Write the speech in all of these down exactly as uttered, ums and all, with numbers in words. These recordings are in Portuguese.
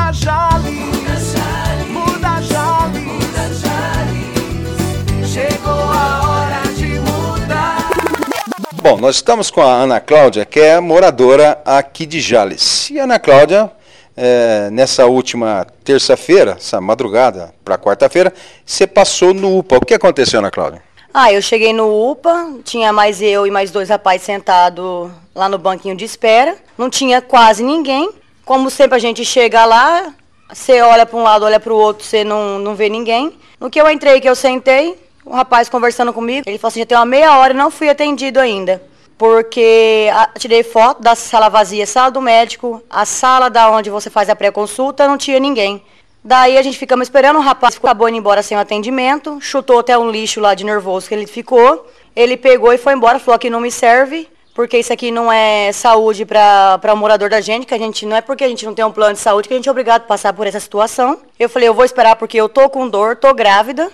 Muda Jales, muda Jales, muda Jales. Chegou a hora de mudar. Bom, nós estamos com a Ana Cláudia, que é moradora aqui de Jales. E a Ana Cláudia, é, nessa última terça-feira, essa madrugada para quarta-feira, você passou no U P A. O que aconteceu, Ana Cláudia? Ah, eu cheguei no U P A, tinha mais eu e mais dois rapazes sentados lá no banquinho de espera. Não tinha quase ninguém. Como sempre a gente chega lá, você olha para um lado, olha para o outro, você não, não vê ninguém. No que eu entrei, que eu sentei, um rapaz conversando comigo, ele falou assim, já tem uma meia hora e não fui atendido ainda. Porque a, tirei foto da sala vazia, sala do médico, a sala da onde você faz a pré-consulta, não tinha ninguém. Daí a gente ficamos esperando, o rapaz acabou indo embora sem o atendimento, chutou até um lixo lá de nervoso que ele ficou. Ele pegou e foi embora, falou que não me serve, porque isso aqui não é saúde para o morador da gente, que a gente não é porque a gente não tem um plano de saúde que a gente é obrigado a passar por essa situação. Eu falei, eu vou esperar porque eu tô com dor, tô grávida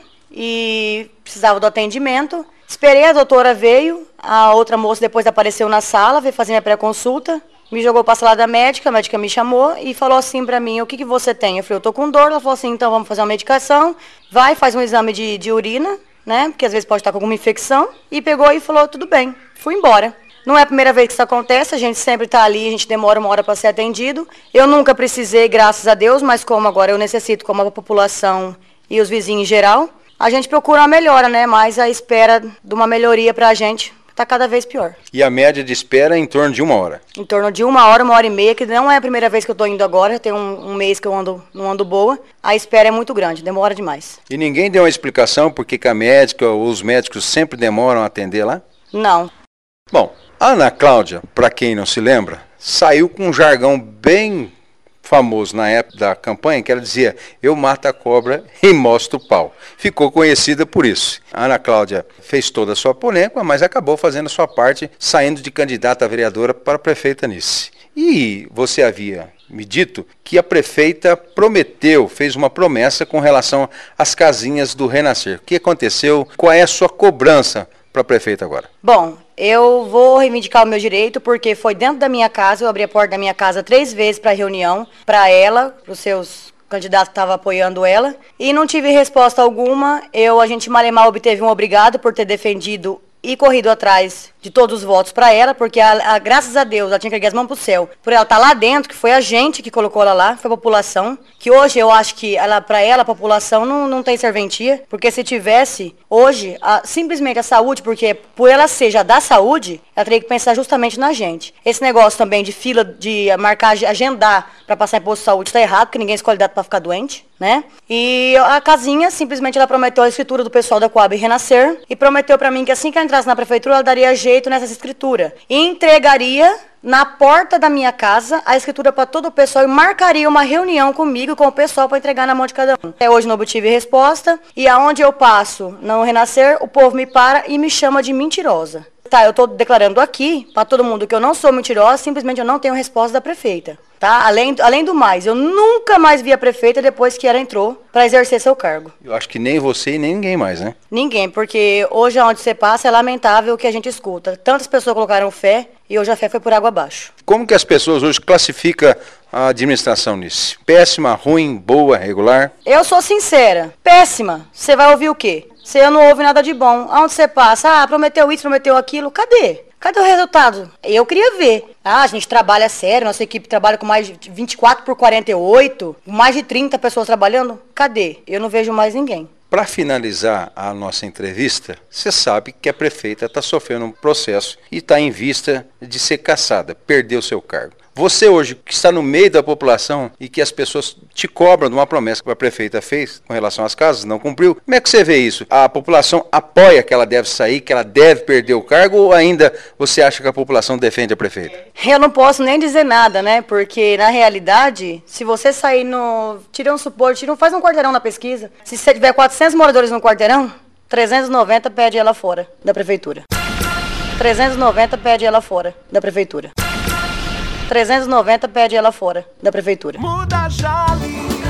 e precisava do atendimento. Esperei, a doutora veio, a outra moça depois apareceu na sala, veio fazer minha pré-consulta, me jogou para a sala da médica, a médica me chamou e falou assim para mim, o que, que você tem? Eu falei, eu tô com dor. Ela falou assim, então vamos fazer uma medicação, vai, faz um exame de, de urina, né, porque às vezes pode estar com alguma infecção, e pegou e falou, tudo bem, fui embora. Não é a primeira vez que isso acontece, a gente sempre está ali, a gente demora uma hora para ser atendido. Eu nunca precisei, graças a Deus, mas como agora eu necessito, como a população e os vizinhos em geral, a gente procura uma melhora, né? Mas a espera de uma melhoria para a gente está cada vez pior. E a média de espera é em torno de uma hora? Em torno de uma hora, uma hora e meia, que não é a primeira vez que eu estou indo agora, tem um, um mês que eu ando, não ando boa. A espera é muito grande, demora demais. E ninguém deu uma explicação por que que a médica ou os médicos sempre demoram a atender lá? Não. Bom, a Ana Cláudia, para quem não se lembra, saiu com um jargão bem famoso na época da campanha, que ela dizia, eu mato a cobra e mostro o pau. Ficou conhecida por isso. A Ana Cláudia fez toda a sua polêmica, mas acabou fazendo a sua parte, saindo de candidata a vereadora para prefeita Nice. E você havia me dito que a prefeita prometeu, fez uma promessa com relação às casinhas do Renascer. O que aconteceu? Qual é a sua cobrança para a prefeita agora? Bom, eu vou reivindicar o meu direito, porque foi dentro da minha casa, eu abri a porta da minha casa três vezes para reunião, para ela, para os seus candidatos que estavam apoiando ela, e não tive resposta alguma. Eu, a gente mal e mal obteve um obrigado por ter defendido e corrido atrás de todos os votos para ela, porque a, a, graças a Deus ela tinha que erguer as mãos pro céu, por ela estar lá dentro, que foi a gente que colocou ela lá, foi a população, que hoje eu acho que ela, para ela a população não, não tem serventia, porque se tivesse hoje a, simplesmente a saúde, porque por ela seja da saúde, ela teria que pensar justamente na gente. Esse negócio também de fila, de marcar, agendar para passar imposto de saúde está errado, porque ninguém escolhe data para ficar doente, né? E a casinha, simplesmente ela prometeu a escritura do pessoal da Coab Renascer e prometeu para mim que assim que ela entrasse na prefeitura, ela daria jeito nessa escritura e entregaria na porta da minha casa a escritura para todo o pessoal e marcaria uma reunião comigo, com o pessoal, para entregar na mão de cada um. Até hoje não obtive resposta e aonde eu passo no Renascer, o povo me para e me chama de mentirosa. Tá, eu estou declarando aqui para todo mundo que eu não sou mentirosa, simplesmente eu não tenho resposta da prefeita. Tá? Além, além do mais, eu nunca mais vi a prefeita depois que ela entrou para exercer seu cargo. Eu acho que nem você e nem ninguém mais, né? Ninguém, porque hoje onde você passa é lamentável o que a gente escuta. Tantas pessoas colocaram fé e hoje a fé foi por água abaixo. Como que as pessoas hoje classificam a administração nisso? Péssima, ruim, boa, regular? Eu sou sincera. Péssima. Você vai ouvir o quê? Você não ouve nada de bom. Aonde você passa? Ah, prometeu isso, prometeu aquilo. Cadê? Cadê o resultado? Eu queria ver. Ah, a gente trabalha sério, nossa equipe trabalha com mais de vinte e quatro por quarenta e oito, mais de trinta pessoas trabalhando. Cadê? Eu não vejo mais ninguém. Para finalizar a nossa entrevista, você sabe que a prefeita está sofrendo um processo e está em vista de ser cassada, perdeu seu cargo. Você hoje, que está no meio da população e que as pessoas te cobram de uma promessa que a prefeita fez com relação às casas, não cumpriu, como é que você vê isso? A população apoia que ela deve sair, que ela deve perder o cargo, ou ainda você acha que a população defende a prefeita? Eu não posso nem dizer nada, né? Porque, na realidade, se você sair no... Tira um suporte, tira um, faz um quarteirão na pesquisa. Se você tiver quatrocentos moradores no quarteirão, trezentos e noventa pede ela fora da prefeitura. trezentos e noventa pede ela fora da prefeitura. trezentos e noventa pede ela fora da prefeitura. Muda Jales,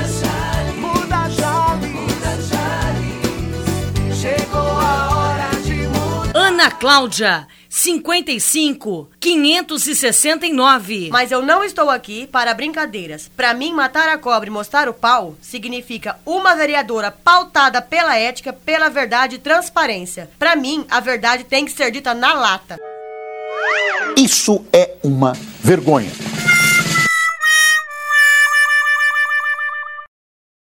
muda Jales, muda Jales. Chegou a hora de mudar. Ana Cláudia, cinquenta e cinco, quinhentos e sessenta e nove. Mas eu não estou aqui para brincadeiras. Para mim, matar a cobra e mostrar o pau significa uma vereadora pautada pela ética, pela verdade e transparência. Para mim, a verdade tem que ser dita na lata. Isso é uma vergonha.